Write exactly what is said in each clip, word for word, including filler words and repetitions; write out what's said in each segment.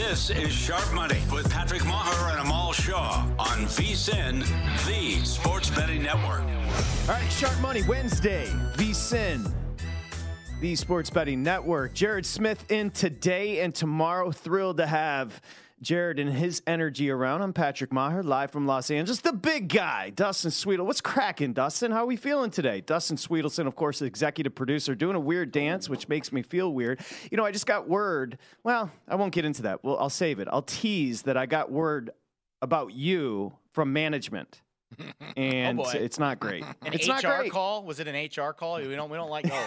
This is Sharp Money with Patrick Maher and Amal Shaw on V S I N, the Sports Betting Network. All right, Sharp Money Wednesday, V S I N, the Sports Betting Network. Jared Smith in today and tomorrow. Thrilled to have Jared and his energy around. I'm Patrick Maher, live from Los Angeles. The big guy, Dustin Sweetel. What's cracking, Dustin? How are we feeling today? Dustin Sweetelson, of course, the executive producer, doing a weird dance, which makes me feel weird. You know, I just got word. Well, I won't get into that. Well, I'll save it. I'll tease that I got word about you from management. And oh it's not great. An it's H R not great. call? Was it an H R call? We don't we don't like those.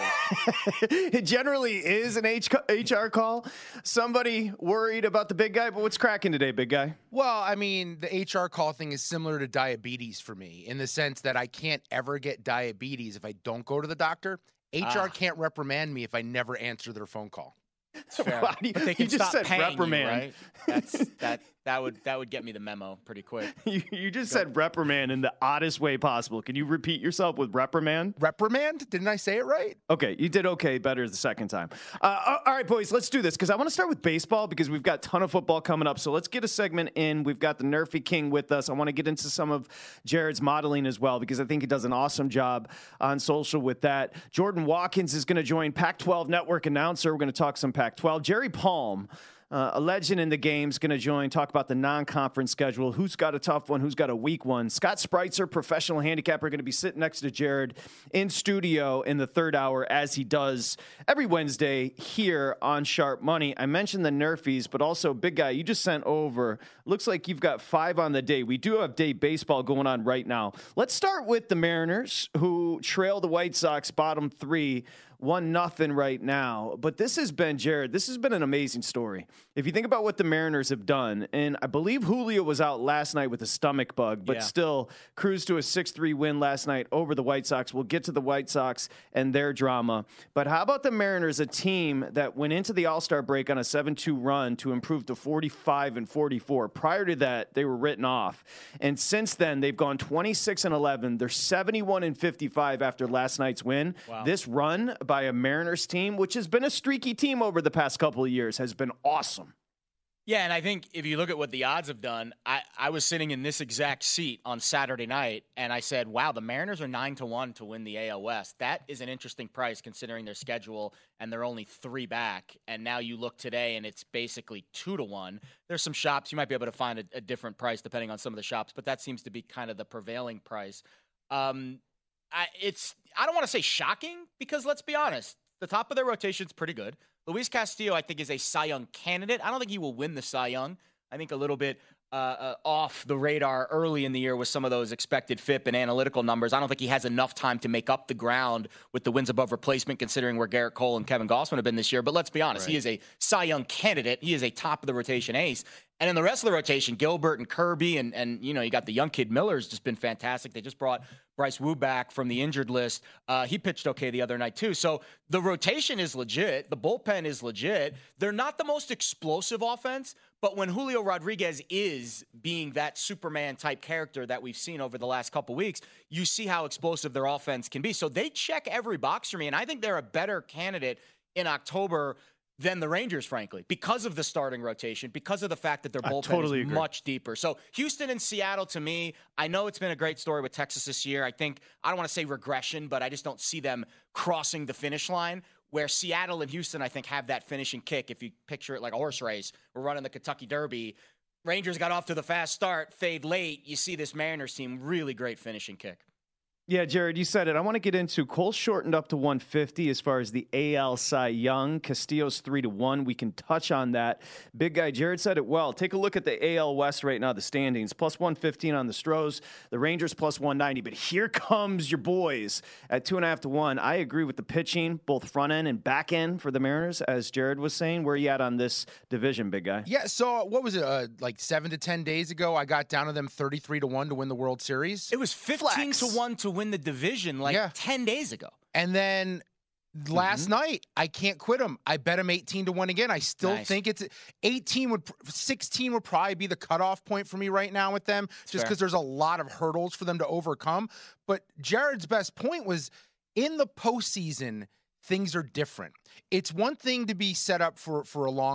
It generally is an H- HR call. Somebody worried about the big guy, but what's cracking today, big guy? Well, I mean, the H R call thing is similar to diabetes for me in the sense that I can't ever get diabetes if I don't go to the doctor. H R ah. can't reprimand me if I never answer their phone call. Fair. Why do you, but they can you just stop said reprimand. You, right? That's that that would that would get me the memo pretty quick. You, you just Go. said reprimand in the oddest way possible. Can you repeat yourself with reprimand? Reprimand? Didn't I say it right? Okay, you did okay, better the second time. Uh, all right, boys, let's do this because I want to start with baseball because we've got a ton of football coming up. So let's get a segment in. We've got the Nerfy King with us. I want to get into some of Jared's modeling as well because I think he does an awesome job on social with that. Jordan Watkins is going to join Pac twelve Network announcer. We're going to talk some Pac twelve. Jerry Palm, uh, a legend in the game, is going to join, talk about the non-conference schedule, who's got a tough one, who's got a weak one. Scott Spreitzer, professional handicapper, going to be sitting next to Jared in studio in the third hour, as he does every Wednesday here on Sharp Money. I mentioned the Nerfies, but also, big guy, you just sent over, looks like you've got five on the day. We do have day baseball going on right now. Let's start with the Mariners, who trail the White Sox bottom three, one nothing right now. But this has been, Jared, this has been an amazing story. If you think about what the Mariners have done, and I believe Julio was out last night with a stomach bug, but yeah. still cruised to a six three win last night over the White Sox. We'll get to the White Sox and their drama. But how about the Mariners, a team that went into the All-Star break on a seven two run to improve to forty-five and forty-four. Prior to that, they were written off. And since then, they've gone twenty-six and eleven. They're seventy-one and fifty-five after last night's win. Wow. This run by a Mariners team, which has been a streaky team over the past couple of years, has been awesome. Yeah, and I think if you look at what the odds have done, I, I was sitting in this exact seat on Saturday night, and I said, wow, the Mariners are nine to one to win the A L West. That is an interesting price considering their schedule, and they're only three back. And now you look today, and it's basically two to one. There's some shops. You might be able to find a, a different price depending on some of the shops, but that seems to be kind of the prevailing price. Um, I, it's I don't want to say shocking because let's be honest, the top of their rotation is pretty good. Luis Castillo, I think, is a Cy Young candidate. I don't think he will win the Cy Young. I think a little bit uh, uh, off the radar early in the year with some of those expected F I P and analytical numbers. I don't think he has enough time to make up the ground with the wins above replacement, considering where Garrett Cole and Kevin Gausman have been this year. But let's be honest, right. He is a Cy Young candidate. He is a top of the rotation ace. And in the rest of the rotation, Gilbert and Kirby and, and you know, you got the young kid Miller's just been fantastic. They just brought Bryce Wu back from the injured list. Uh, he pitched okay the other night, too. So the rotation is legit. The bullpen is legit. They're not the most explosive offense, but when Julio Rodriguez is being that Superman-type character that we've seen over the last couple weeks, you see how explosive their offense can be. So they check every box for me, and I think they're a better candidate in October than the Rangers, frankly, because of the starting rotation, because of the fact that their bullpen totally is agree. much deeper. So Houston and Seattle, to me, I know it's been a great story with Texas this year. I think, I don't want to say regression, but I just don't see them crossing the finish line, where Seattle and Houston, I think, have that finishing kick. If you picture it like a horse race, we're running the Kentucky Derby. Rangers got off to the fast start, fade late. You see this Mariners team, really great finishing kick. Yeah, Jared, you said it. I want to get into Cole shortened up to one fifty as far as the A L Cy Young. Castillo's three to one. We can touch on that. Big guy, Jared said it well. Take a look at the A L West right now, the standings. Plus one fifteen on the Stros. The Rangers plus one ninety. But here comes your boys at two and a half to one. I agree with the pitching, both front end and back end for the Mariners, as Jared was saying. Where are you at on this division, big guy? Yeah, so what was it, uh, like seven to ten days ago, I got down to them thirty-three to one to win the World Series. It was fifteen Flex. to one to win the division like yeah. ten days ago. And then last mm-hmm. night, I can't quit them. I bet them eighteen to one again. I still nice. think it's eighteen would sixteen would probably be the cutoff point for me right now with them, That's just because there's a lot of hurdles for them to overcome. But Jared's best point was in the postseason, things are different. It's one thing to be set up for, for a long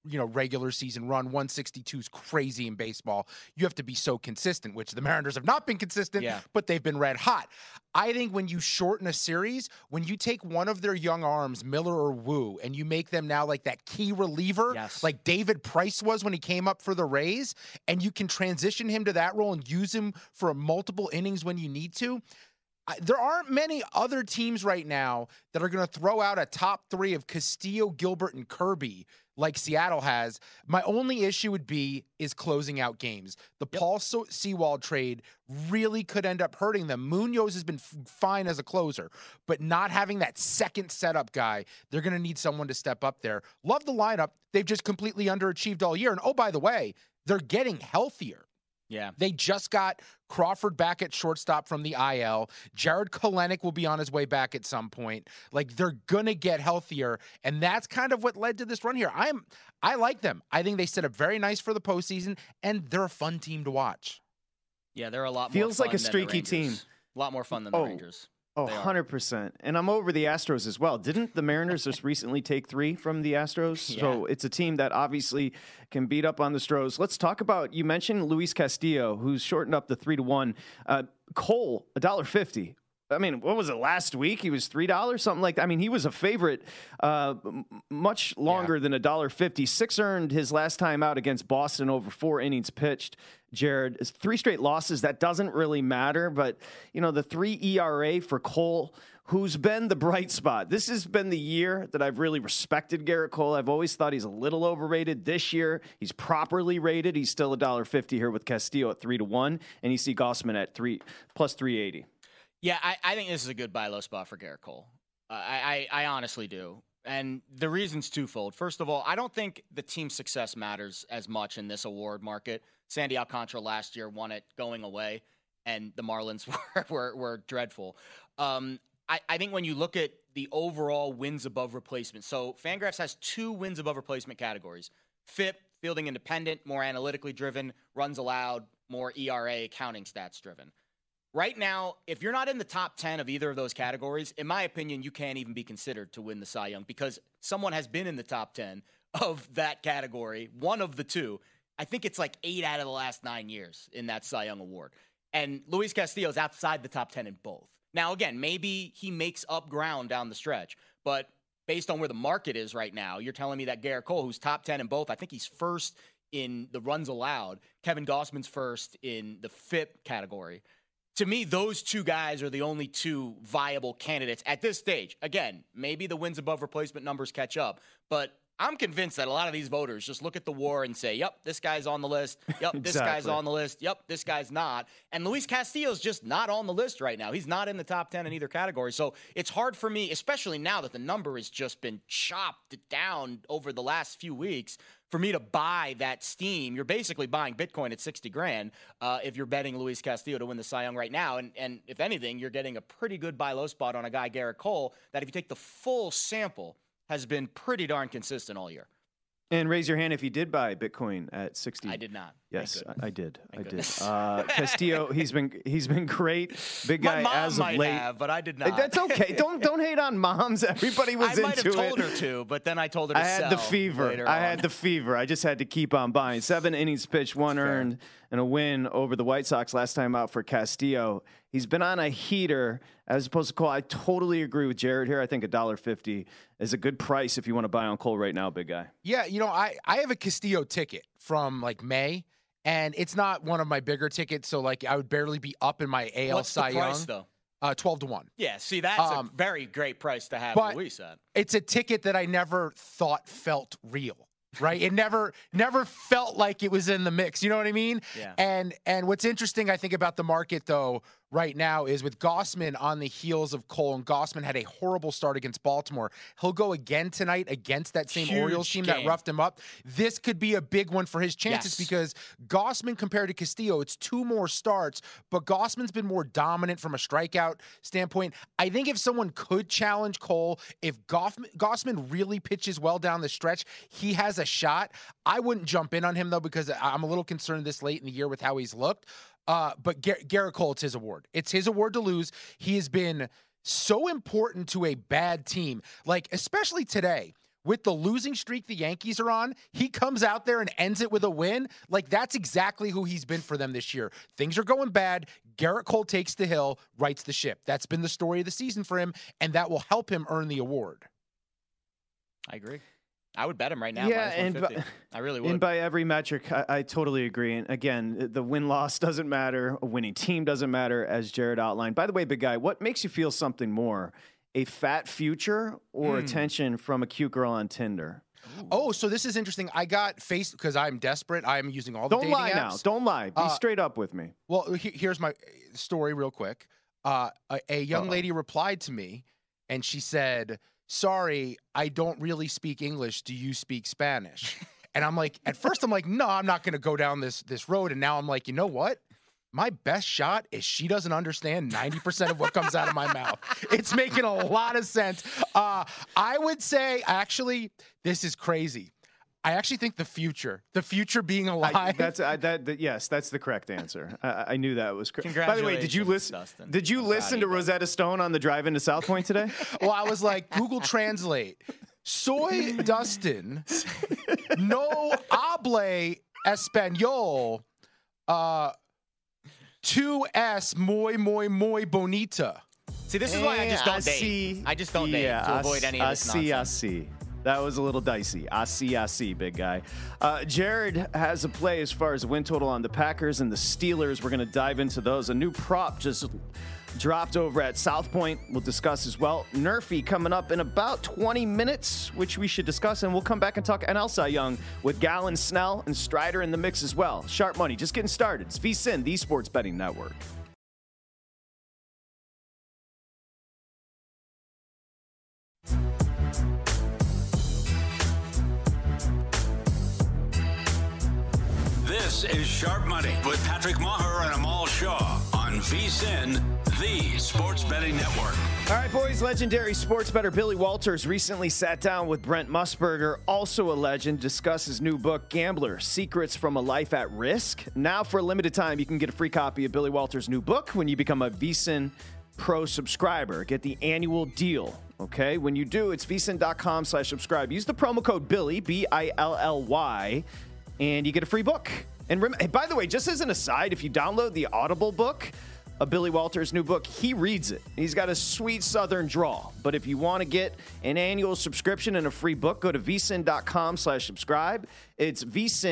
you know, regular season run. one sixty-two is crazy in baseball. You have to be so consistent, which the Mariners have not been consistent, yeah. but they've been red hot. I think when you shorten a series, when you take one of their young arms, Miller or Wu, and you make them now like that key reliever, yes. like David Price was when he came up for the Rays, and you can transition him to that role and use him for multiple innings when you need to, I, there aren't many other teams right now that are going to throw out a top three of Castillo, Gilbert, and Kirby like Seattle has. My only issue would be is closing out games. The yep. Paul so- Sewald trade really could end up hurting them. Munoz has been f- fine as a closer, but not having that second setup guy, they're going to need someone to step up there. Love the lineup. They've just completely underachieved all year. And oh, by the way, they're getting healthier. Yeah. They just got Crawford back at shortstop from the I L. Jared Kelenic will be on his way back at some point. Like, they're going to get healthier, and that's kind of what led to this run here. I'm, I like them. I think they set up very nice for the postseason, and they're a fun team to watch. Yeah, they're a lot Feels more fun like a than streaky the team. Rangers. A lot more fun than oh. the Rangers. Oh, one hundred percent. And I'm over the Astros as well. Didn't the Mariners just recently take three from the Astros? Yeah. So it's a team that obviously can beat up on the Stros. Let's talk about, you mentioned Luis Castillo, who's shortened up the three to one. Uh, Cole, one dollar fifty. I mean, what was it, last week? He was three dollars, something like that. I mean, he was a favorite uh, m- much longer yeah. than one dollar fifty. Six earned his last time out against Boston over four innings pitched. Jared, it's three straight losses. That doesn't really matter. But, you know, the three E R A for Cole, who's been the bright spot. This has been the year that I've really respected Garrett Cole. I've always thought he's a little overrated. This year, he's properly rated. He's still one dollar fifty here with Castillo at three to one. And you see Gossman at three plus three eighty. Yeah, I, I think this is a good buy low spot for Garrett Cole. Uh, I, I, I honestly do. And the reason's twofold. First of all, I don't think the team's success matters as much in this award market. Sandy Alcantara last year won it going away, and the Marlins were, were, were dreadful. Um, I, I think when you look at the overall wins above replacement, so Fangraphs has two wins above replacement categories. F I P, fielding independent, more analytically driven, runs allowed, more E R A, counting stats driven. Right now, if you're not in the top ten of either of those categories, in my opinion, you can't even be considered to win the Cy Young because someone has been in the top ten of that category, one of the two. I think it's like eight out of the last nine years in that Cy Young award. And Luis Castillo is outside the top ten in both. Now, again, maybe he makes up ground down the stretch, but based on where the market is right now, you're telling me that Garrett Cole, who's top ten in both, I think he's first in the runs allowed. Kevin Gossman's first in the F I P category. To me, those two guys are the only two viable candidates at this stage. Again, maybe the wins above replacement numbers catch up, but I'm convinced that a lot of these voters just look at the WAR and say, yep, this guy's on the list. Yep, this exactly. guy's on the list. Yep, this guy's not. And Luis Castillo's just not on the list right now. He's not in the top ten in either category. So it's hard for me, especially now that the number has just been chopped down over the last few weeks, for me to buy that steam. You're basically buying Bitcoin at sixty grand uh, if you're betting Luis Castillo to win the Cy Young right now. And, and if anything, you're getting a pretty good buy low spot on a guy, Garrett Cole, that if you take the full sample, has been pretty darn consistent all year. And raise your hand if you did buy Bitcoin at sixty. I did not. Yes, I, I did. Thank I goodness. did. Uh, Castillo, he's been he's been great. Big guy My mom as of might late. have, but I did not. That's okay. Don't don't hate on moms. Everybody was I might into have told it. her to, but then I told her to I had sell the fever. later I on. had the fever. I just had to keep on buying. Seven innings pitched, one Fair. earned, and a win over the White Sox last time out for Castillo. He's been on a heater as opposed to Cole. I totally agree with Jared here. I think one dollar fifty is a good price if you want to buy on Cole right now, big guy. Yeah, you know, I, I have a Castillo ticket from like May, and it's not one of my bigger tickets, so like I would barely be up in my A L What's Cy the price, Young. though? Uh, twelve to one. Yeah, see, that's Um, a very great price to have but- Luis at. It's a ticket that I never thought felt real. Right? It never never felt like it was in the mix. You know what I mean? Yeah. And and what's interesting, I think, about the market though right now is with Gossman on the heels of Cole, and Gossman had a horrible start against Baltimore. He'll go again tonight against that same Huge Orioles team that game. roughed him up. This could be a big one for his chances Yes. because Gossman compared to Castillo, it's two more starts, but Gossman's been more dominant from a strikeout standpoint. I think if someone could challenge Cole, if Goffman, Gossman really pitches well down the stretch, he has a shot. I wouldn't jump in on him though because I'm a little concerned this late in the year with how he's looked. Uh, but Gar- Garrett Cole, it's his award. It's his award to lose. He has been so important to a bad team, like especially today with the losing streak the Yankees are on, he comes out there and ends it with a win. Like, that's exactly who he's been for them this year. Things are going bad. Garrett Cole takes the hill, rights the ship. That's been the story of the season for him, and that will help him earn the award. I agree. I would bet him right now. Yeah, and by, I really would. And by every metric, I, I totally agree. And again, the win-loss doesn't matter. A winning team doesn't matter, as Jared outlined. By the way, big guy, what makes you feel something more? A fat future or mm. attention from a cute girl on Tinder? Ooh. Oh, so this is interesting. I got face because I'm desperate. I'm using all the Don't dating lie apps. now. Don't lie. Be uh, straight up with me. Well, he, here's my story real quick. Uh, a, a young Uh-oh. lady replied to me, and she said, sorry, I don't really speak English. Do you speak Spanish? And I'm like, at first I'm like, no, I'm not going to go down this this road. And now I'm like, you know what? My best shot is she doesn't understand ninety percent of what comes out of my mouth. It's making a lot of sense. Uh, I would say, actually, this is crazy. I actually think the future, the future being alive. I, that's I, that, that. Yes, that's the correct answer. I, I knew that was correct. By the way, did you listen? Dustin. Did you I'm listen to you, Rosetta Stone on the drive into South Point today? Well, I was like, Google Translate. Soy Dustin, no hable español. Uh, two S muy muy muy bonita. See, this is why I just don't I date. See, I just don't yeah, date to avoid any of this I see, nonsense. I see. That was a little dicey. I see, I see, big guy. Uh, Jared has a play as far as the win total on the Packers and the Steelers. We're going to dive into those. A new prop just dropped over at South Point. We'll discuss as well. Nerfy coming up in about twenty minutes, which we should discuss. And we'll come back and talk N L Cy Young with Gallen, Snell, and Strider in the mix as well. Sharp Money, just getting started. It's VSiN, the Sports Betting Network. This is Sharp Money with Patrick Maher and Amal Shaw on VSiN, the Sports Betting Network. All right, boys, legendary sports bettor Billy Walters recently sat down with Brent Musburger, also a legend, to discuss his new book, Gambler, Secrets from a Life at Risk. Now, for a limited time, you can get a free copy of Billy Walters' new book when you become a VSiN Pro subscriber. Get the annual deal, okay? When you do, it's VSiN.com slash subscribe. Use the promo code Billy, B I L L Y, and you get a free book. And rem- hey, by the way, just as an aside, if you download the Audible book, of Billy Walters' new book, he reads it. He's got a sweet Southern drawl. But if you want to get an annual subscription and a free book, go to VSiN.com slash subscribe. It's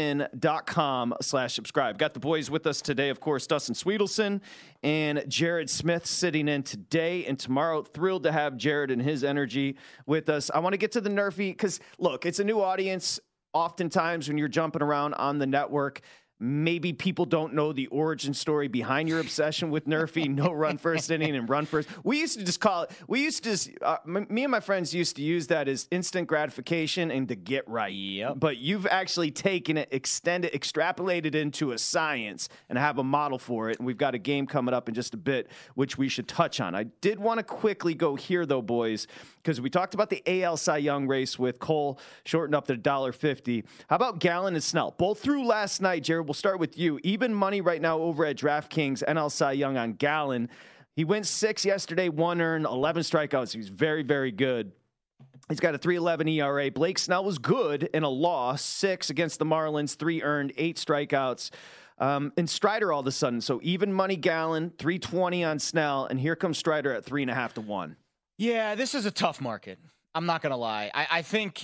VSiN.com slash subscribe. Got the boys with us today, of course, Dustin Sweetelson and Jared Smith sitting in today and tomorrow. Thrilled to have Jared and his energy with us. I want to get to the Nerfy because, look, it's a new audience. Oftentimes when you're jumping around on the network, maybe people don't know the origin story behind your obsession with Nerfy, no run first inning and run first. We used to just call it, we used to, just, uh, m- me and my friends used to use that as instant gratification and to get right. Yep. But you've actually taken it, extended, extrapolated into a science and have a model for it. And we've got a game coming up in just a bit, which we should touch on. I did want to quickly go here, though, boys, because we talked about the A L Cy Young race with Cole shortened up to one dollar fifty. How about Gallen and Snell? Both through last night, Jared. We'll start with you. Even money right now over at DraftKings, N L Cy Young on Gallen. He went six yesterday, one earned, eleven strikeouts. He's very, very good. He's got a three eleven E R A. Blake Snell was good in a loss, six against the Marlins, three earned, eight strikeouts. Um, and Strider all of a sudden. So even money Gallen, three twenty on Snell, and here comes Strider at three and a half to one. Yeah, this is a tough market. I'm not going to lie. I, I think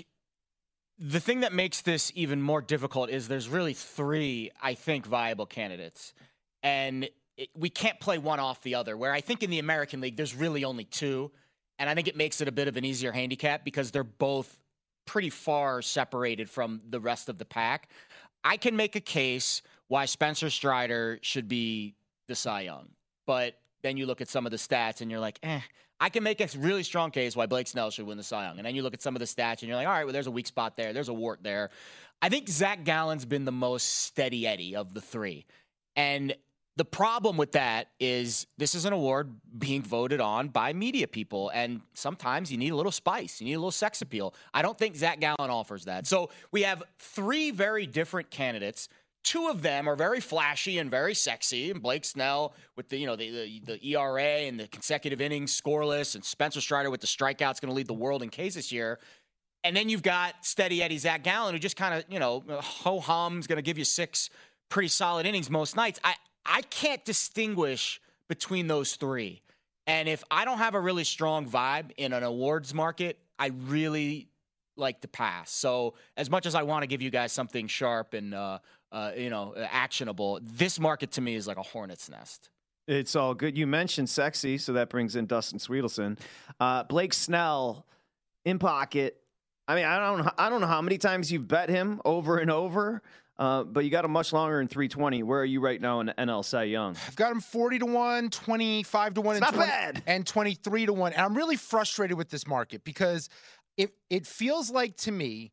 the thing that makes this even more difficult is there's really three, I think, viable candidates. And it, we can't play one off the other, where I think in the American League, there's really only two. And I think it makes it a bit of an easier handicap because they're both pretty far separated from the rest of the pack. I can make a case why Spencer Strider should be the Cy Young. But then you look at some of the stats and you're like, eh. I can make a really strong case why Blake Snell should win the Cy Young. And then you look at some of the stats and you're like, all right, well, there's a weak spot there. There's a wart there. I think Zach Gallen's been the most steady Eddie of the three. And the problem with that is this is an award being voted on by media people. And sometimes you need a little spice. You need a little sex appeal. I don't think Zach Gallen offers that. So we have three very different candidates. Two of them are very flashy and very sexy, and Blake Snell with the you know the, the the E R A and the consecutive innings scoreless, and Spencer Strider with the strikeouts going to lead the world in Ks this year. And then you've got steady Eddie Zach Gallen, who just kind of, you know, ho-hum's going to give you six pretty solid innings most nights. I, I can't distinguish between those three. And if I don't have a really strong vibe in an awards market, I really like to pass. So as much as I want to give you guys something sharp and, uh, uh, you know, actionable, this market to me is like a hornet's nest. It's all good. You mentioned sexy, so that brings in Dustin Sweetelson. Uh, Blake Snell in pocket. I mean, I don't, I don't know how many times you've bet him over and over, uh, but you got him much longer in three twenty. Where are you right now in N L Cy Young? I've got him forty to one, twenty-five to one, it's and, not twenty, bad. and twenty-three to one. And I'm really frustrated with this market because it it feels like to me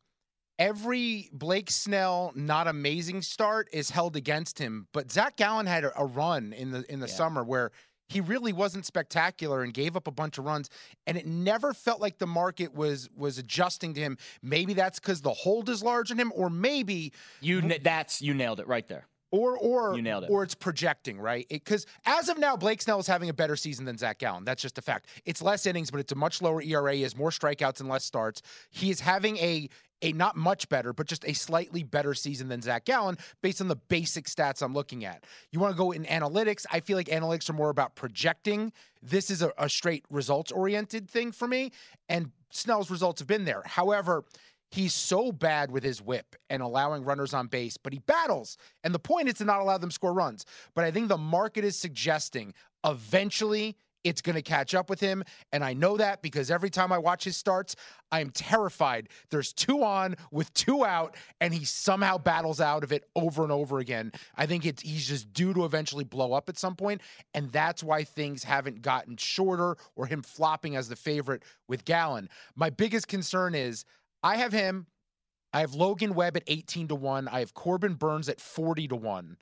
every Blake Snell not amazing start is held against him. But Zach Gallen had a, a run in the in the yeah. summer where he really wasn't spectacular and gave up a bunch of runs, and it never felt like the market was was adjusting to him. Maybe that's because the hold is large on him, or maybe you that's you nailed it right there. Or or you nailed it. Or it's projecting, right? Because as of now, Blake Snell is having a better season than Zach Gallen. That's just a fact. It's less innings, but it's a much lower E R A. He has more strikeouts and less starts. He is having a a not much better, but just a slightly better season than Zach Gallen based on the basic stats I'm looking at. You want to go in analytics? I feel like analytics are more about projecting. This is a, a straight results-oriented thing for me, and Snell's results have been there. However, he's so bad with his whip and allowing runners on base, but he battles. And the point is to not allow them score runs. But I think the market is suggesting eventually it's going to catch up with him. And I know that because every time I watch his starts, I am terrified. There's two on with two out, and he somehow battles out of it over and over again. I think it's he's just due to eventually blow up at some point, and that's why things haven't gotten shorter or him flopping as the favorite with Gallen. My biggest concern is I have him. I have Logan Webb at eighteen to one. I have Corbin Burns at forty to one.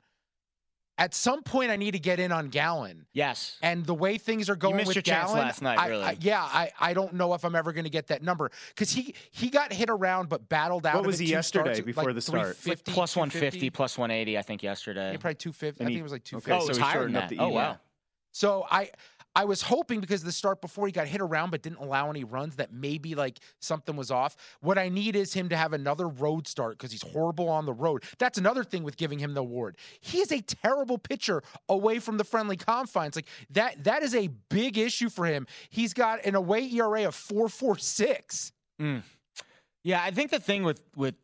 At some point, I need to get in on Gallen. Yes. And the way things are going you missed with your Gallen, chance last night, I, really. I, yeah, I, I don't know if I'm ever going to get that number because he he got hit around but battled out. What of was it he two yesterday starts, before like the start? Like plus one fifty, plus one eighty, I think yesterday. Yeah, probably two fifty. I think it was like two fifty. Okay, oh, so it's he higher shortened than up that. the Oh, email. wow. So I I was hoping because of the start before he got hit around but didn't allow any runs that maybe like something was off. What I need is him to have another road start because he's horrible on the road. That's another thing with giving him the award. He is a terrible pitcher away from the friendly confines. Like that that is a big issue for him. He's got an away E R A of four point four six. Mm. Yeah, I think the thing with with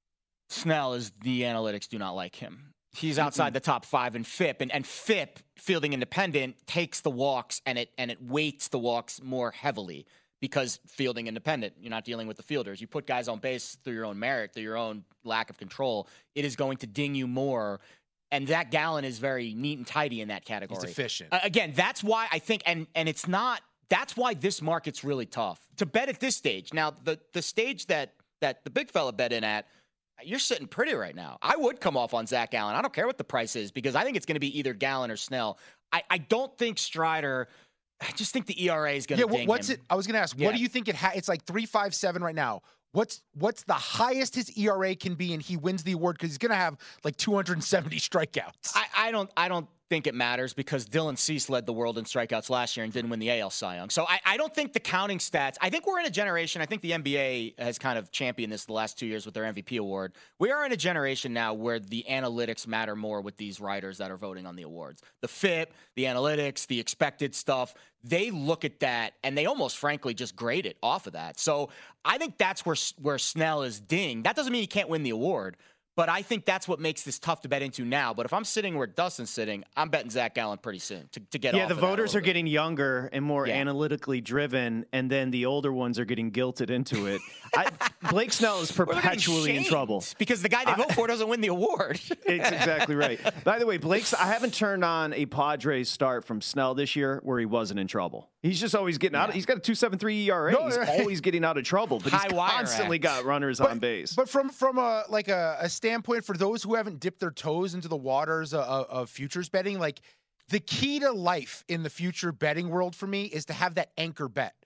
Snell is the analytics do not like him. He's outside the top five in F I P, and, and F I P, fielding independent, takes the walks and it and it weights the walks more heavily because fielding independent, you're not dealing with the fielders. You put guys on base through your own merit, through your own lack of control, it is going to ding you more. And Zach Gallen is very neat and tidy in that category. He's efficient. Uh, again, that's why I think, and and it's not, that's why this market's really tough to bet at this stage. Now, the the stage that that the big fella bet in at, you're sitting pretty right now. I would come off on Zach Gallen. I don't care what the price is because I think it's going to be either Gallen or Snell. I, I don't think Strider. I just think the E R A is going to. Yeah, ding what's him. it? I was going to ask. Yeah. What do you think it? Ha- it's like three five seven right now. What's what's the highest his E R A can be, and he wins the award because he's going to have like two hundred seventy strikeouts. I, I don't. I don't think it matters because Dylan Cease led the world in strikeouts last year and didn't win the A L Cy Young. So I, I don't think the counting stats. I think we're in a generation. I think the N B A has kind of championed this the last two years with their M V P award. We are in a generation now where the analytics matter more with these writers that are voting on the awards. The F I P, the analytics, the expected stuff. They look at that and they almost, frankly, just grade it off of that. So I think that's where where Snell is dinged. That doesn't mean he can't win the award. But I think that's what makes this tough to bet into now. But if I'm sitting where Dustin's sitting, I'm betting Zach Gallen pretty soon to, to get yeah, off the of that voters a are little bit. getting younger and more Yeah. analytically driven, and then the older ones are getting guilted into it. I, Blake Snell is We're getting perpetually in shamed trouble. because the guy they vote for doesn't win the award. It's exactly right. By the way, Blake's, I haven't turned on a Padres start from Snell this year where he wasn't in trouble. He's just always getting out. Of, he's got a two point seven three E R A. No, he's right. always getting out of trouble, but High he's wire constantly act. got runners on base. But from from a like a, a standpoint for those who haven't dipped their toes into the waters of, of futures betting, like the key to life in the future betting world for me is to have that anchor bet.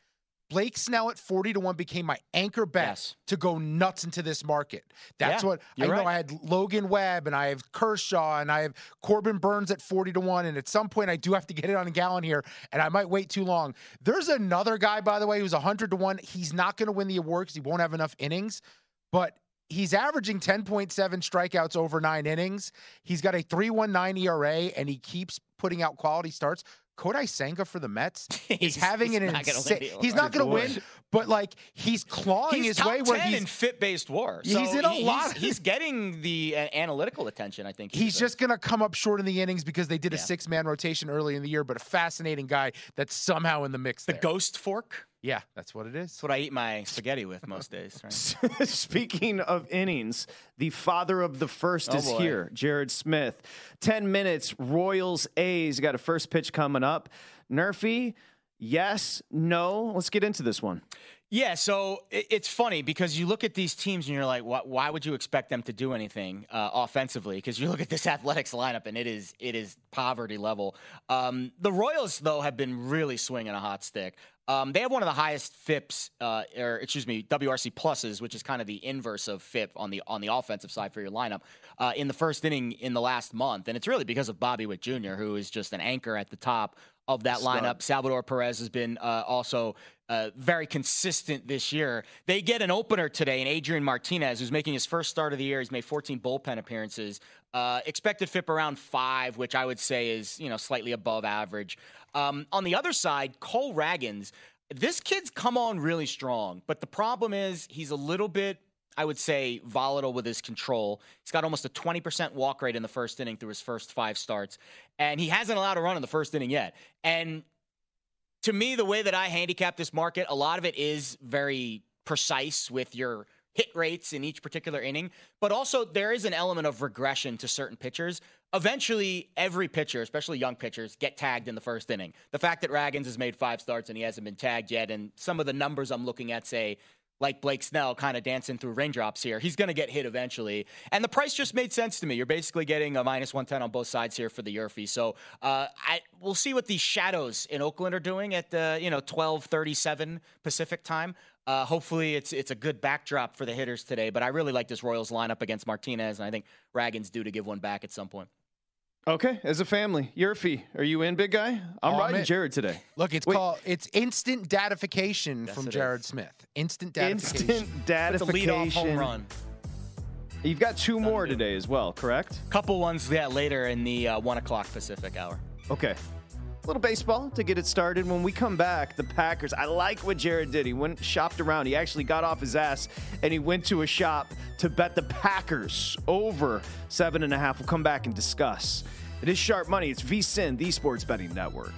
Blake Snell at forty to one became my anchor bet yes. to go nuts into this market. That's yeah, what I right. know. I had Logan Webb and I have Kershaw and I have Corbin Burns at forty to one. And at some point I do have to get it on a gallon here and I might wait too long. There's another guy, by the way, who's one hundred to one. He's not going to win the award because he won't have enough innings, but he's averaging ten point seven strikeouts over nine innings. He's got a three point one nine E R A and he keeps putting out quality starts. Kodai Senga for the Mets is having he's an not insane. Win he's not going to win, but like he's clawing he's his top way where ten he's in fit-based WAR. So he's in a he, lot. He's, he's getting the uh, analytical attention. I think he's, he's just going to come up short in the innings because they did a yeah. six-man rotation early in the year. But a fascinating guy that's somehow in the mix. The there. ghost fork. Yeah, that's what it is. That's what I eat my spaghetti with most days. Right? Speaking of innings, the father of the first oh is boy. here, Jared Smith. ten minutes, Royals, A's. You got a first pitch coming up. Nerfy, yes, no. Let's get into this one. Yeah, so it's funny because you look at these teams and you're like, why, why would you expect them to do anything uh, offensively? Because you look at this Athletics lineup and it is it is poverty level. Um, the Royals, though, have been really swinging a hot stick. Um, they have one of the highest F I Ps, uh, or excuse me, W R C pluses, which is kind of the inverse of F I P on the on the offensive side for your lineup uh, in the first inning in the last month, and it's really because of Bobby Witt Junior, who is just an anchor at the top of that Stud. lineup. Salvador Perez has been uh, also uh, very consistent this year. They get an opener today in Adrian Martinez, who's making his first start of the year. He's made fourteen bullpen appearances. Uh, expected F I P around five, which I would say is, you know, slightly above average. Um, on the other side, Cole Ragans, this kid's come on really strong, but the problem is he's a little bit, I would say, volatile with his control. He's got almost a twenty percent walk rate in the first inning through his first five starts, and he hasn't allowed a run in the first inning yet. And to me, the way that I handicap this market, a lot of it is very precise with your hit rates in each particular inning, but also there is an element of regression to certain pitchers. Eventually, every pitcher, especially young pitchers, get tagged in the first inning. The fact that Ragans has made five starts and he hasn't been tagged yet, and some of the numbers I'm looking at say, like Blake Snell kind of dancing through raindrops here, he's going to get hit eventually. And the price just made sense to me. You're basically getting a minus one ten on both sides here for the Yerfy. So uh, I we'll see what these shadows in Oakland are doing at uh, you know twelve thirty-seven Pacific time. Uh, hopefully it's it's a good backdrop for the hitters today. But I really like this Royals lineup against Martinez, and I think Ragans due to give one back at some point. Okay, as a family, Yerfy, are you in, big guy? I'm oh, riding man. Jared today. Look, it's Wait. called it's instant datification Yes, from it Jared is. Smith. Instant datification. Instant It's a leadoff home datification. run. You've got two more do. today as well, correct? Couple ones yeah, later in the uh, one o'clock Pacific hour. Okay. A little baseball to get it started. When we come back, the Packers. I like what Jared did. He went shopped around. He actually got off his ass and he went to a shop to bet the Packers over seven and a half. We'll come back and discuss. It is Sharp Money. It's VSiN, the Sports Betting Network.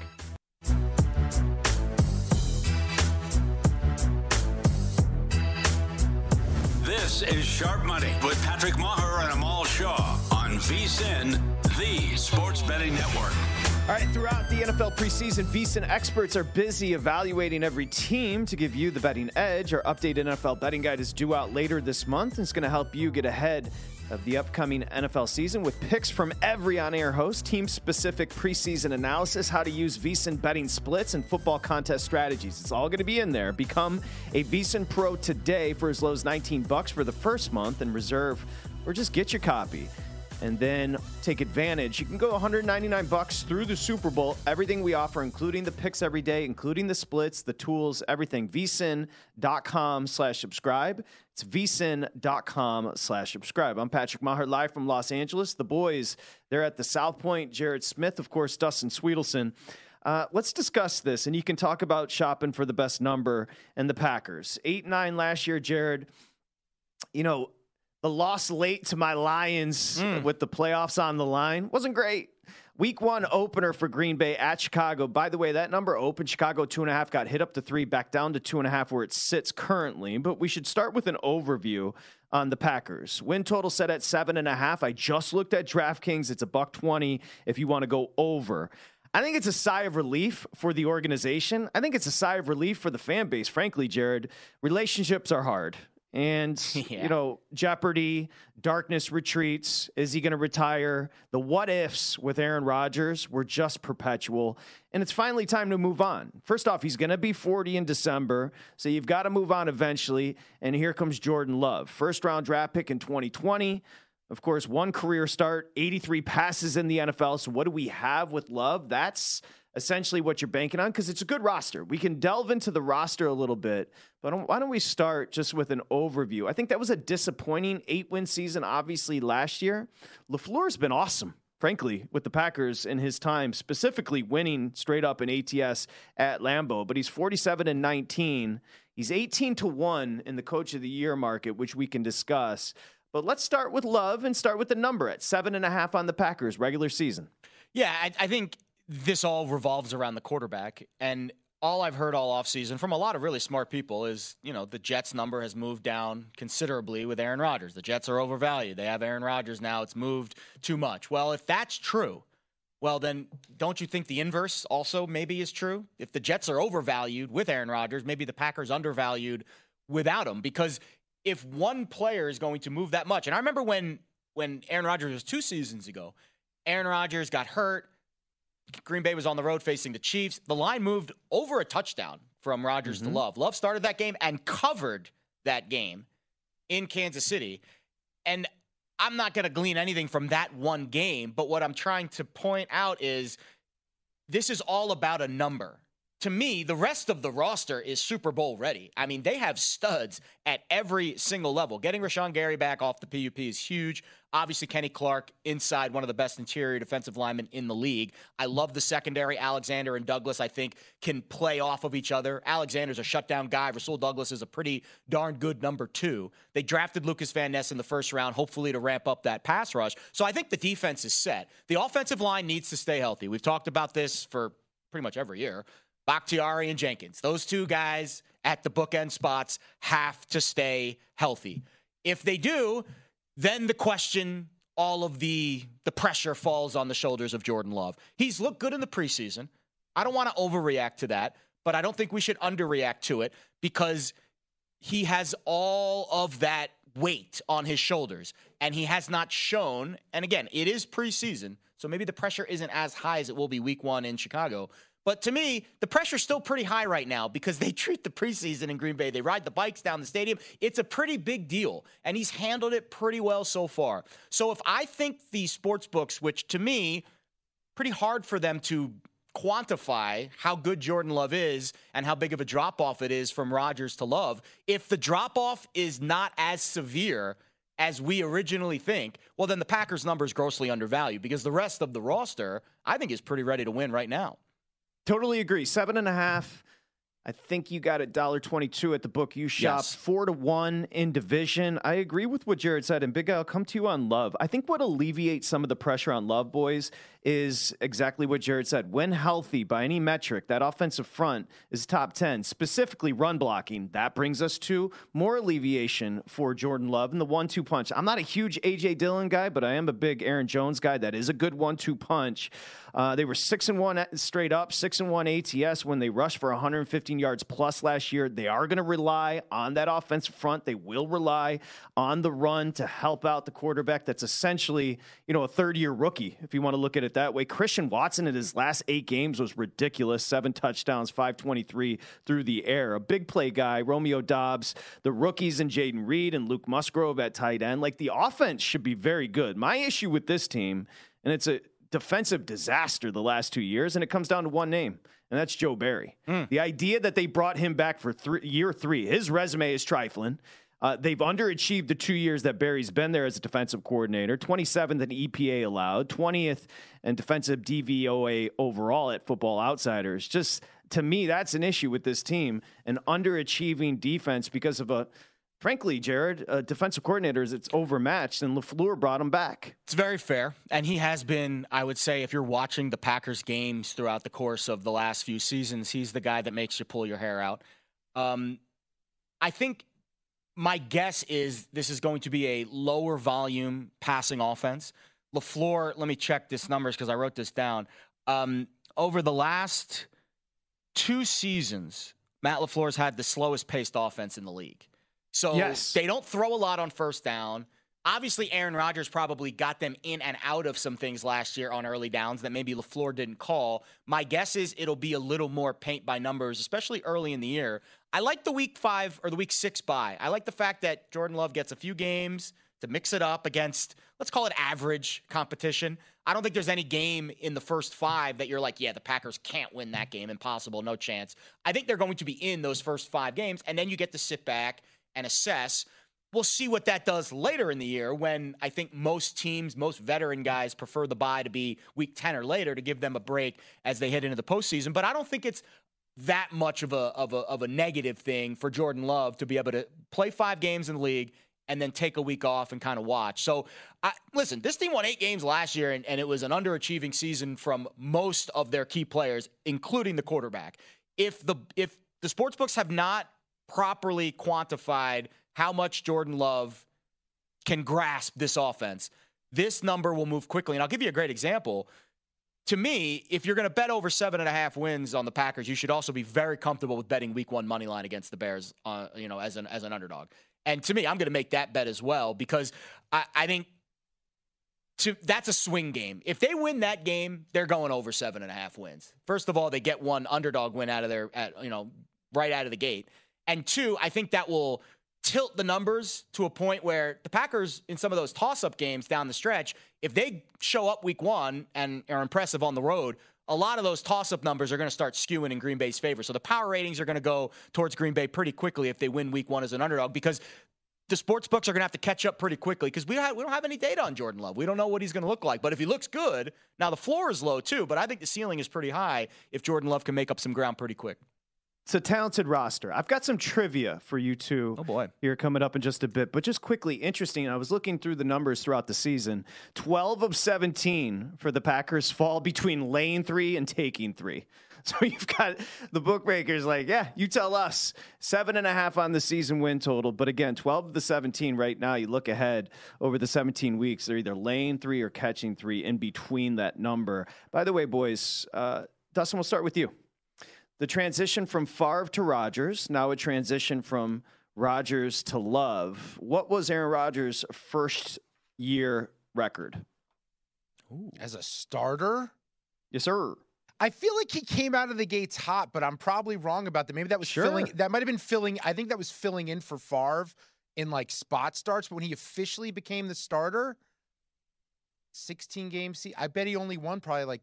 This is Sharp Money with Patrick Maher and Amal Shaw on VSiN, the Sports Betting Network. All right, throughout the N F L preseason, VSiN experts are busy evaluating every team to give you the betting edge. Our updated N F L betting guide is due out later this month, and it's going to help you get ahead of the upcoming N F L season with picks from every on-air host, team-specific preseason analysis, how to use VSiN betting splits, and football contest strategies. It's all going to be in there. Become a VSiN Pro today for as low as nineteen bucks for the first month and reserve, or just get your copy. And then take advantage. You can go one hundred ninety-nine bucks through the Super Bowl. Everything we offer, including the picks every day, including the splits, the tools, everything. VSiN.com slash subscribe. It's VSiN.com slash subscribe. I'm Patrick Maher, live from Los Angeles. The boys, they're at the South Point. Jared Smith, of course, Dustin Sweetelson. Uh, let's discuss this, and you can talk about shopping for the best number and the Packers. eight nine last year, Jared. You know, the loss late to my Lions mm. with the playoffs on the line wasn't great. Week one opener for Green Bay at Chicago. By the way, that number opened. Chicago two and a half got hit up to three, back down to two and a half where it sits currently. But we should start with an overview on the Packers. Win total set at seven and a half. I just looked at DraftKings. It's a buck twenty if you want to go over. I think it's a sigh of relief for the organization. I think it's a sigh of relief for the fan base. Frankly, Jared, relationships are hard. And, yeah. you know, jeopardy, darkness retreats. Is he going to retire? The what ifs with Aaron Rodgers were just perpetual. And it's finally time to move on. First off, he's going to be forty in December. So you've got to move on eventually. And here comes Jordan Love. First round draft pick in twenty twenty. Of course, one career start, eighty-three passes in the N F L. So what do we have with Love? That's essentially what you're banking on, because it's a good roster. We can delve into the roster a little bit, but why don't we start just with an overview? I think that was a disappointing eight-win season, obviously, last year. LaFleur's been awesome, frankly, with the Packers in his time, specifically winning straight up in A T S at Lambeau, but he's forty-seven and nineteen. He's eighteen to one in the Coach of the Year market, which we can discuss. But let's start with Love and start with the number at seven and a half on the Packers regular season. Yeah, I, I think this all revolves around the quarterback. And all I've heard all offseason from a lot of really smart people is, you know, the Jets number has moved down considerably with Aaron Rodgers. The Jets are overvalued. They have Aaron Rodgers now. It's moved too much. Well, if that's true, well, then don't you think the inverse also maybe is true? If the Jets are overvalued with Aaron Rodgers, maybe the Packers undervalued without him. Because if one player is going to move that much, and I remember when, when Aaron Rodgers was two seasons ago, Aaron Rodgers got hurt. Green Bay was on the road facing the Chiefs. The line moved over a touchdown from Rodgers mm-hmm. to Love. Love started that game and covered that game in Kansas City. And I'm not going to glean anything from that one game, but what I'm trying to point out is this is all about a number. To me, the rest of the roster is Super Bowl ready. I mean, they have studs at every single level. Getting Rashawn Gary back off the P U P is huge. Obviously, Kenny Clark inside, one of the best interior defensive linemen in the league. I love the secondary. Alexander and Douglas, I think, can play off of each other. Alexander's a shutdown guy. Rasul Douglas is a pretty darn good number two. They drafted Lucas Van Ness in the first round, hopefully to ramp up that pass rush. So I think the defense is set. The offensive line needs to stay healthy. We've talked about this for pretty much every year. Bakhtiari and Jenkins, those two guys at the bookend spots have to stay healthy. If they do, then the question, all of the the pressure falls on the shoulders of Jordan Love. He's looked good in the preseason. I don't want to overreact to that, but I don't think we should underreact to it because he has all of that weight on his shoulders, and he has not shown, and again, it is preseason, so maybe the pressure isn't as high as it will be week one in Chicago. But to me, the pressure's still pretty high right now because they treat the preseason in Green Bay. They ride the bikes down the stadium. It's a pretty big deal, and he's handled it pretty well so far. So if I think the sports books, which to me, pretty hard for them to quantify how good Jordan Love is and how big of a drop-off it is from Rodgers to Love, if the drop-off is not as severe as we originally think, well, then the Packers' number is grossly undervalued because the rest of the roster, I think, is pretty ready to win right now. Totally agree. Seven and a half. I think you got a dollar twenty-two at the book you shop. Yes. Four to one in division. I agree with what Jared said. And Big Al, come to you on Love. I think what alleviates some of the pressure on Love, boys, is exactly what Jared said. When healthy by any metric, that offensive front is top ten, specifically run blocking. That brings us to more alleviation for Jordan Love and the one two punch. I'm not a huge A J Dillon guy, but I am a big Aaron Jones guy. That is a good one two punch. Uh, they were six and one straight up, six and one A T S when they rushed for one hundred fifteen yards plus last year. They are going to rely on that offensive front. They will rely on the run to help out the quarterback. That's essentially, you know, a third year rookie, if you want to look at it that way. Christian Watson in his last eight games was ridiculous. Seven touchdowns, five twenty-three through the air. A big play guy, Romeo Doubs, the rookies and Jaden Reed and Luke Musgrove at tight end. Like, the offense should be very good. My issue with this team, and it's a defensive disaster the last two years, and it comes down to one name, and that's Joe Barry. Mm. The idea that they brought him back for three, year three, his resume is trifling. Uh, they've underachieved the two years that Barry's been there as a defensive coordinator. twenty-seventh in E P A allowed, twentieth in defensive D V O A overall at Football Outsiders. Just, to me, that's an issue with this team, an underachieving defense because of a, frankly, Jared, a defensive coordinator is it's overmatched, and LaFleur brought him back. It's very fair, and he has been, I would say, if you're watching the Packers games throughout the course of the last few seasons, he's the guy that makes you pull your hair out. Um, I think my guess is this is going to be a lower volume passing offense. LaFleur, let me check this numbers because I wrote this down. Um, over the last two seasons, Matt LaFleur's had the slowest paced offense in the league. So yes. they don't throw a lot on first down. Obviously, Aaron Rodgers probably got them in and out of some things last year on early downs that maybe LaFleur didn't call. My guess is it'll be a little more paint by numbers, especially early in the year. I like the week five or the week six bye. I like the fact that Jordan Love gets a few games to mix it up against, let's call it average competition. I don't think there's any game in the first five that you're like, yeah, the Packers can't win that game. Impossible, no chance. I think they're going to be in those first five games, and then you get to sit back and assess. We'll see what that does later in the year when I think most teams, most veteran guys prefer the bye to be week ten or later to give them a break as they head into the postseason. But I don't think it's that much of a of a of a negative thing for Jordan Love to be able to play five games in the league and then take a week off and kind of watch. So, I, listen, this team won eight games last year, and, and it was an underachieving season from most of their key players, including the quarterback. If the if the sportsbooks have not properly quantified how much Jordan Love can grasp this offense, this number will move quickly. And I'll give you a great example. To me, if you're going to bet over seven and a half wins on the Packers, you should also be very comfortable with betting week one money line against the Bears, uh, you know, as an as an underdog. And to me, I'm going to make that bet as well because I, I think to, that's a swing game. If they win that game, they're going over seven and a half wins. First of all, they get one underdog win out of their, at, you know, right out of the gate. And two, I think that will tilt the numbers to a point where the Packers, in some of those toss-up games down the stretch, if they show up week one and are impressive on the road, a lot of those toss-up numbers are going to start skewing in Green Bay's favor. So the power ratings are going to go towards Green Bay pretty quickly if they win week one as an underdog because the sports books are going to have to catch up pretty quickly because we, ha- we don't have any data on Jordan Love. We don't know what he's going to look like. But if he looks good, now the floor is low too, but I think the ceiling is pretty high if Jordan Love can make up some ground pretty quick. It's a talented roster. I've got some trivia for you two. Oh boy. Here coming up in just a bit. But just quickly, interesting, I was looking through the numbers throughout the season. twelve of seventeen for the Packers fall between laying three and taking three. So you've got the bookmakers like, yeah, you tell us. Seven and a half on the season win total. But again, twelve of the seventeen right now, you look ahead over the seventeen weeks, they're either laying three or catching three in between that number. By the way, boys, uh, Dustin, we'll start with you. The transition from Favre to Rodgers, now a transition from Rodgers to Love. What was Aaron Rodgers' first year record? Ooh. As a starter? Yes, sir. I feel like he came out of the gates hot, but I'm probably wrong about that. Maybe that was sure. filling. That might have been filling. I think that was filling in for Favre in like spot starts. But when he officially became the starter, sixteen games. See, I bet he only won probably like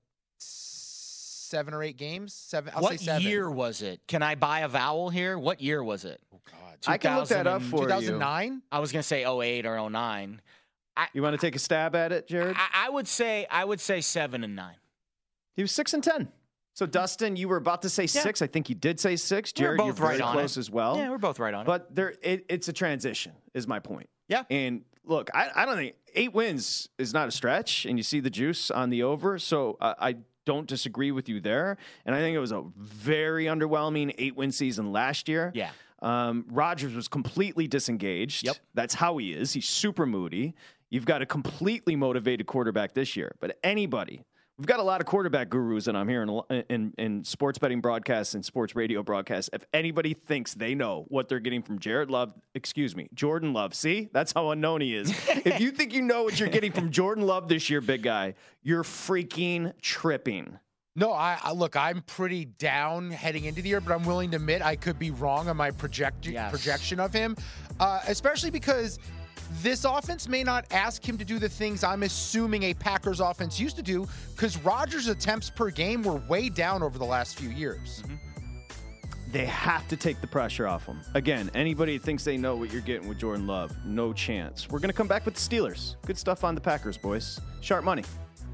seven or eight games. Seven. I'll what say seven. year was it? Can I buy a vowel here? What year was it? Oh God, I can look that up for two thousand nine? you. I was going to say oh eight or oh nine. I, you want to take a stab at it, Jared? I, I would say I would say seven and nine. He was six and ten. So Dustin, you were about to say yeah. six. I think you did say six. Jared, we're both you're right very on close it. as well. Yeah, we're both right on it. But there, it, it's a transition, is my point. Yeah. And look, I, I don't think eight wins is not a stretch, and you see the juice on the over. So uh, I don't disagree with you there. And I think it was a very underwhelming eight-win season last year. Yeah. Um, Rodgers was completely disengaged. Yep. That's how he is. He's super moody. You've got a completely motivated quarterback this year. But anybody, we've got a lot of quarterback gurus that I'm hearing in, in, in sports betting broadcasts and sports radio broadcasts. If anybody thinks they know what they're getting from Jared Love, excuse me, Jordan Love, see? That's how unknown he is. If you think you know what you're getting from Jordan Love this year, big guy, you're freaking tripping. No, I, I look, I'm pretty down heading into the year, but I'm willing to admit I could be wrong on my project, yes. projection of him, uh, especially because this offense may not ask him to do the things I'm assuming a Packers offense used to do, because Rodgers' attempts per game were way down over the last few years. Mm-hmm. They have to take the pressure off him. Again, anybody thinks they know what you're getting with Jordan Love, no chance. We're going to come back with the Steelers. Good stuff on the Packers, boys. Sharp money.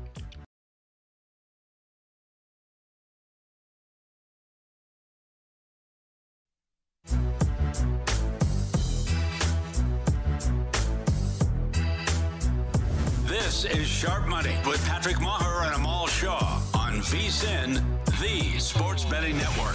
This is Sharp Money with Patrick Maher and Amal Shaw on VSiN, the Sports Betting Network.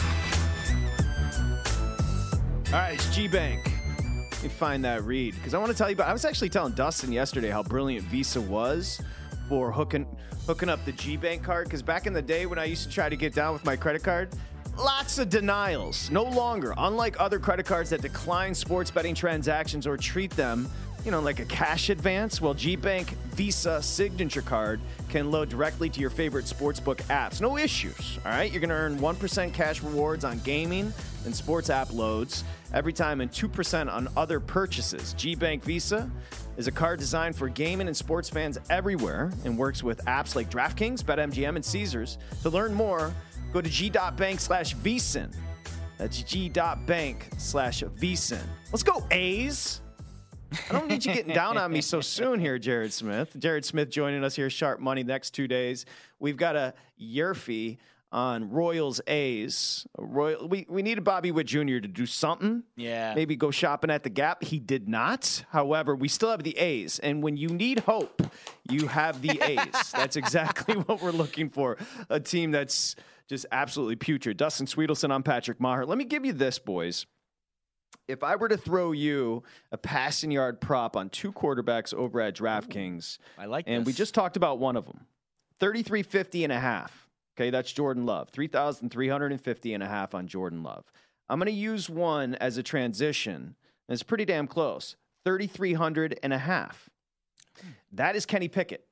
All right, it's G-Bank. Let me find that read, because I want to tell you about, I was actually telling Dustin yesterday how brilliant Visa was for hooking hooking up the G-Bank card, because back in the day when I used to try to get down with my credit card, lots of denials. No longer, unlike other credit cards that decline sports betting transactions or treat them, you know, like a cash advance, well, GBank Visa Signature Card can load directly to your favorite sportsbook apps. No issues, all right? You're going to earn one percent cash rewards on gaming and sports app loads every time and two percent on other purchases. GBank Visa is a card designed for gaming and sports fans everywhere and works with apps like DraftKings, BetMGM, and Caesars. To learn more, go to g.bank slash vsin. That's g.bank slash vsin. Let's go, A's. I don't need you getting down on me so soon here, Jared Smith. Jared Smith joining us here, Sharp Money, next two days. We've got a Yerfie on Royals A's. Royal, we, we needed Bobby Witt Junior to do something. Yeah. Maybe go shopping at the Gap. He did not. However, we still have the A's. And when you need hope, you have the A's. That's exactly what we're looking for. A team that's just absolutely putrid. Dustin Sweetelson, I'm Patrick Maher. Let me give you this, boys. If I were to throw you a passing yard prop on two quarterbacks over at DraftKings, I like and this. we just talked about one of them, thirty-three fifty and a half. Okay, that's Jordan Love, three thousand three hundred fifty and a half on Jordan Love. I'm going to use one as a transition, and it's pretty damn close, thirty-three hundred and a half. That is Kenny Pickett.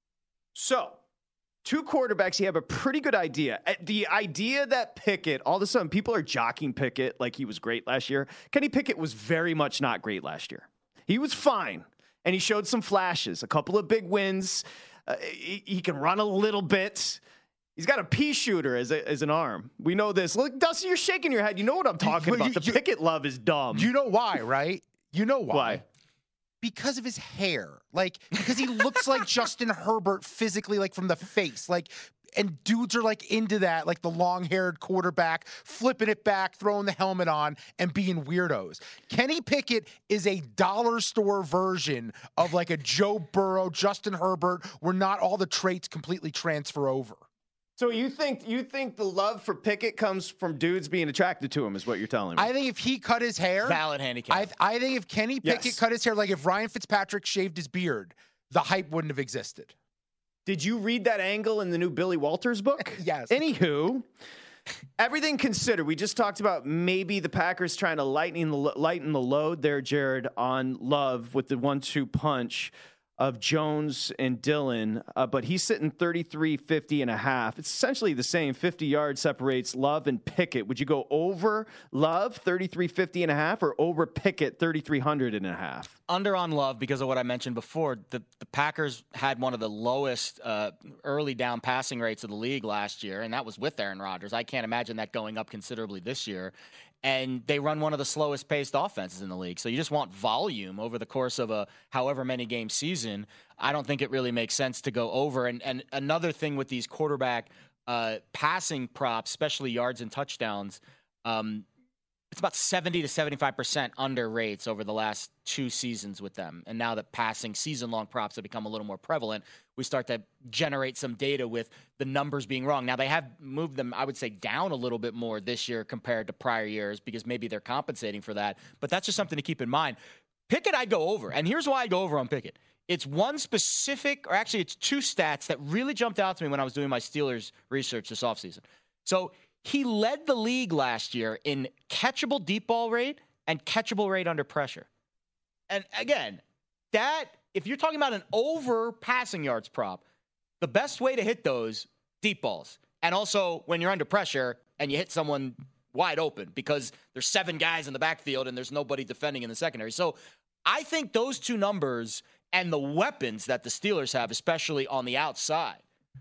So, two quarterbacks, you have a pretty good idea. The idea that Pickett, all of a sudden, people are jockeying Pickett like he was great last year. Kenny Pickett was very much not great last year. He was fine, and he showed some flashes, a couple of big wins. Uh, he, he can run a little bit. He's got a pea shooter as, a, as an arm. We know this. Look, Dusty, you're shaking your head. You know what I'm talking you, about. You, the you, Pickett love is dumb. You know why, right? You know why. Why? Because of his hair. Like, because he looks like Justin Herbert physically, like from the face. Like, and dudes are like into that, like the long-haired quarterback, flipping it back, throwing the helmet on, and being weirdos. Kenny Pickett is a dollar store version of like a Joe Burrow, Justin Herbert, where not all the traits completely transfer over. So you think you think the love for Pickett comes from dudes being attracted to him is what you're telling me? I think if he cut his hair, valid handicap. I, I think if Kenny Pickett Yes. cut his hair, like if Ryan Fitzpatrick shaved his beard, the hype wouldn't have existed. Did you read that angle in the new Billy Walters book? Yes. Anywho, everything considered, we just talked about maybe the Packers trying to lighten the lighten the load there, Jared, on Love with the one two punch of Jones and Dillon, uh, but he's sitting thirty-three fifty and a half. It's essentially the same. fifty yards separates Love and Pickett. Would you go over Love thirty-three fifty and a half or over Pickett thirty-three hundred and a half? Under on Love because of what I mentioned before. The, the Packers had one of the lowest uh, early down passing rates of the league last year, and that was with Aaron Rodgers. I can't imagine that going up considerably this year. And they run one of the slowest paced offenses in the league. So you just want volume over the course of a however many game season. I don't think it really makes sense to go over. And, and another thing with these quarterback uh, passing props, especially yards and touchdowns, um, it's about seventy to seventy-five percent under rates over the last two seasons with them. And now that passing season-long props have become a little more prevalent, we start to generate some data with the numbers being wrong. Now, they have moved them, I would say, down a little bit more this year compared to prior years because maybe they're compensating for that. But that's just something to keep in mind. Pickett, I go over. And here's why I go over on Pickett. It's one specific, or actually it's two stats that really jumped out to me when I was doing my Steelers research this offseason. So he led the league last year in catchable deep ball rate and catchable rate under pressure. And again, that, if you're talking about an over passing yards prop, the best way to hit those deep balls. And also when you're under pressure and you hit someone wide open because there's seven guys in the backfield and there's nobody defending in the secondary. So I think those two numbers and the weapons that the Steelers have, especially on the outside,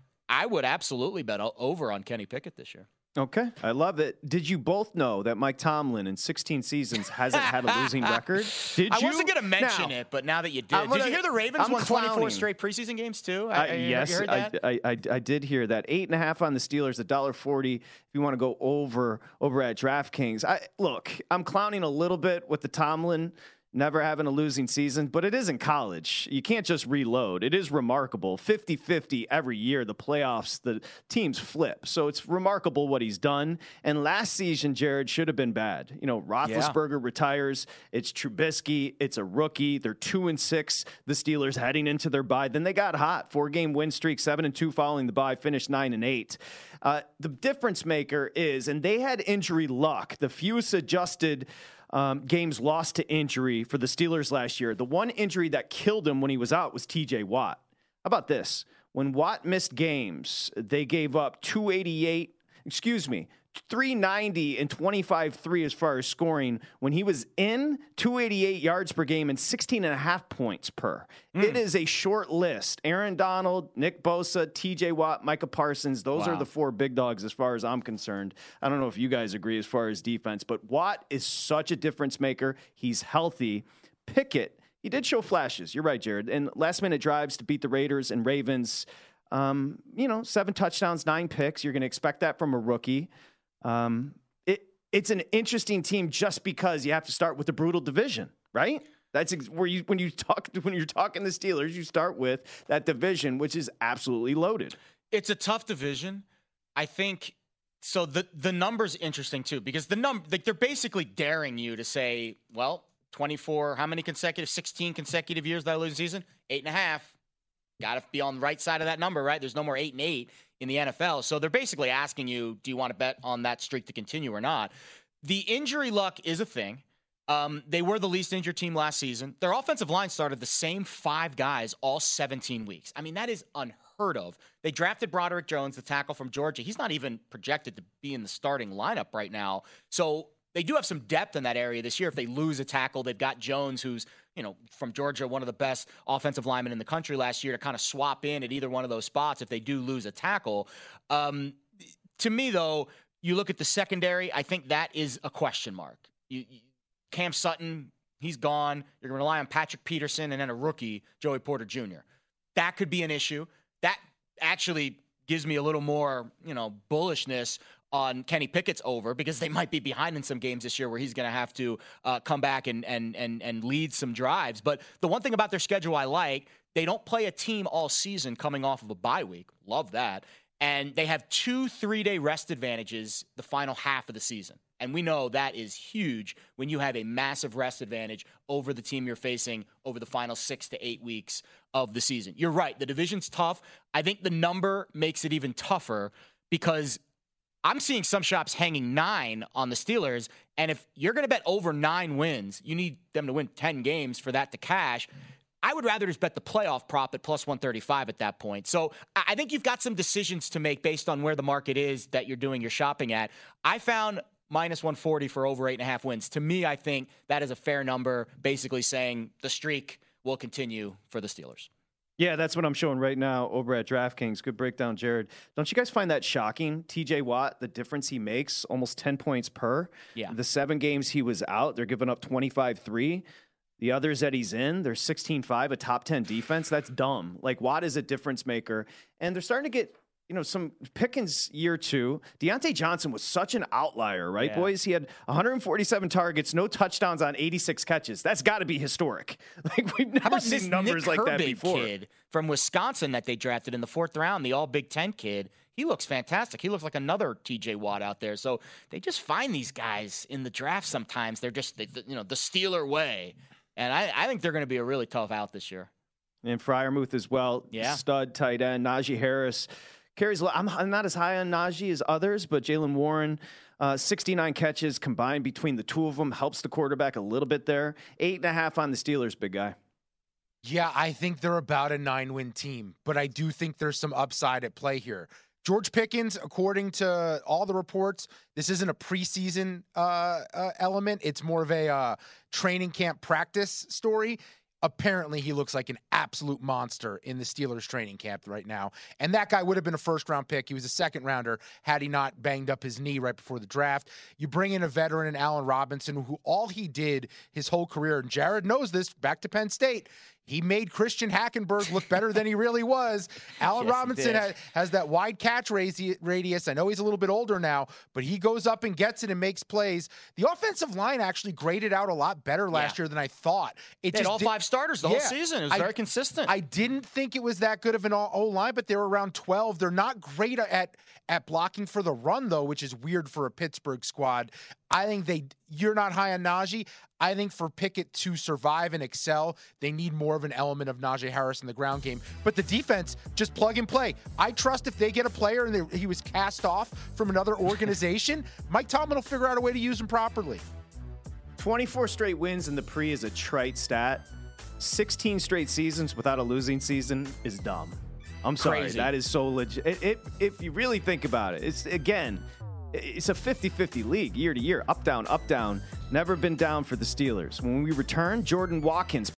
I would absolutely bet over on Kenny Pickett this year. Okay, I love it. Did you both know that Mike Tomlin in sixteen seasons hasn't had a losing record? Did I you? wasn't going to mention now, it, but now that you did, gonna, did you hear the Ravens I'm won clowning. twenty-four straight preseason games too? Uh, I, I, yes, you heard that? I, I, I, I did hear that. Eight and a half on the Steelers, one dollar forty. If you want to go over over at DraftKings, I look, I'm clowning a little bit with the Tomlin never having a losing season, but it is in college. You can't just reload. It is remarkable. fifty-fifty every year, the playoffs, the teams flip. So it's remarkable what he's done. And last season, Jared, should have been bad. You know, Roethlisberger yeah. retires. It's Trubisky. It's a rookie. They're two and six. The Steelers heading into their bye. Then they got hot. Four-game win streak, seven and two following the bye, finished nine and eight. Uh, the difference maker is, and they had injury luck, the fewest adjusted Um, games lost to injury for the Steelers last year. The one injury that killed him when he was out was T J Watt. How about this? When Watt missed games, they gave up two eighty-eight, excuse me, three ninety and twenty-five three as far as scoring. When he was in, two eighty-eight yards per game and sixteen and a half points per. Mm. It is a short list. Aaron Donald, Nick Bosa, T J Watt, Micah Parsons. Those wow. are the four big dogs as far as I'm concerned. I don't know if you guys agree as far as defense, but Watt is such a difference maker. He's healthy. Pickett, he did show flashes. You're right, Jared. And last minute drives to beat the Raiders and Ravens. Um, you know, seven touchdowns, nine picks. You're going to expect that from a rookie. Um, it it's an interesting team just because you have to start with the brutal division, right? That's ex- where you when you talk when you're talking the Steelers, you start with that division, which is absolutely loaded. It's a tough division. I think so. The the number's interesting too because the number like they're basically daring you to say, well, twenty-four, how many consecutive, sixteen consecutive years that I lose a season, eight and a half. Got to be on the right side of that number, right? There's no more eight and eight in the N F L. So they're basically asking you, do you want to bet on that streak to continue or not? The injury luck is a thing. Um, they were the least injured team last season. Their offensive line started the same five guys all seventeen weeks. I mean, that is unheard of. They drafted Broderick Jones, the tackle from Georgia. He's not even projected to be in the starting lineup right now. So they do have some depth in that area this year. If they lose a tackle, they've got Jones, who's, you know, from Georgia, one of the best offensive linemen in the country last year, to kind of swap in at either one of those spots if they do lose a tackle. Um, to me, though, you look at the secondary, I think that is a question mark. You, you, Cam Sutton, he's gone. You're going to rely on Patrick Peterson and then a rookie, Joey Porter Junior That could be an issue. That actually gives me a little more, you know, bullishness on Kenny Pickett's over because they might be behind in some games this year where he's going to have to uh, come back and, and and and lead some drives. But the one thing about their schedule I like, they don't play a team all season coming off of a bye week. Love that. And they have two three-day rest advantages the final half of the season. And we know that is huge when you have a massive rest advantage over the team you're facing over the final six to eight weeks of the season. You're right. The division's tough. I think the number makes it even tougher because I'm seeing some shops hanging nine on the Steelers, and if you're going to bet over nine wins, you need them to win ten games for that to cash. I would rather just bet the playoff prop at plus one thirty-five at that point. So I think you've got some decisions to make based on where the market is that you're doing your shopping at. I found minus one forty for over eight and a half wins. To me, I think that is a fair number, basically saying the streak will continue for the Steelers. Yeah, that's what I'm showing right now over at DraftKings. Good breakdown, Jared. Don't you guys find that shocking? T J Watt, the difference he makes, almost ten points per. Yeah. The seven games he was out, they're giving up twenty-five three. The others that he's in, they're sixteen five, a top ten defense. That's dumb. Like, Watt is a difference maker. And they're starting to get, you know, some Pickens year two. Deontay Johnson was such an outlier, right, yeah. boys? He had one hundred forty-seven targets, no touchdowns on eighty-six catches. That's got to be historic. Like, we've never seen numbers Nick like Herbig that before. Kid from Wisconsin that they drafted in the fourth round, the all Big Ten kid. He looks fantastic. He looks like another T J Watt out there. So they just find these guys in the draft sometimes. They're just, the, you know, the Steeler way. And I, I think they're going to be a really tough out this year. And Freiermuth as well. Yeah. Stud tight end. Najee Harris carries. I'm, I'm not as high on Najee as others, but Jaylen Warren, uh, sixty-nine catches combined between the two of them, helps the quarterback a little bit there. Eight and a half on the Steelers, big guy. Yeah, I think they're about a nine-win team, but I do think there's some upside at play here. George Pickens, according to all the reports, this isn't a preseason uh, uh, element. It's more of a uh, training camp practice story. Apparently, he looks like an absolute monster in the Steelers training camp right now. And that guy would have been a first-round pick. He was a second-rounder had he not banged up his knee right before the draft. You bring in a veteran in Allen Robinson, who all he did his whole career, and Jared knows this, back to Penn State, he made Christian Hackenberg look better than he really was. Allen Yes, Robinson has, has that wide catch radius. I know he's a little bit older now, but he goes up and gets it and makes plays. The offensive line actually graded out a lot better last yeah. year than I thought. It they just had all did, five starters the yeah, whole season. It was I, very consistent. I didn't think it was that good of an O-line, but they were around twelve. They're not great at at blocking for the run, though, which is weird for a Pittsburgh squad. I think they you're not high on Najee. I think for Pickett to survive and excel, they need more of an element of Najee Harris in the ground game. But the defense, just plug and play. I trust if they get a player and they, he was cast off from another organization, Mike Tomlin will figure out a way to use him properly. twenty-four straight wins in the pre is a trite stat. sixteen straight seasons without a losing season is dumb. I'm sorry. Crazy. That is so legit. It, it, if you really think about it, it's, again, it's a fifty-fifty league year to year. Up, down, up, down. Never been down for the Steelers. When we return, Jordan Watkins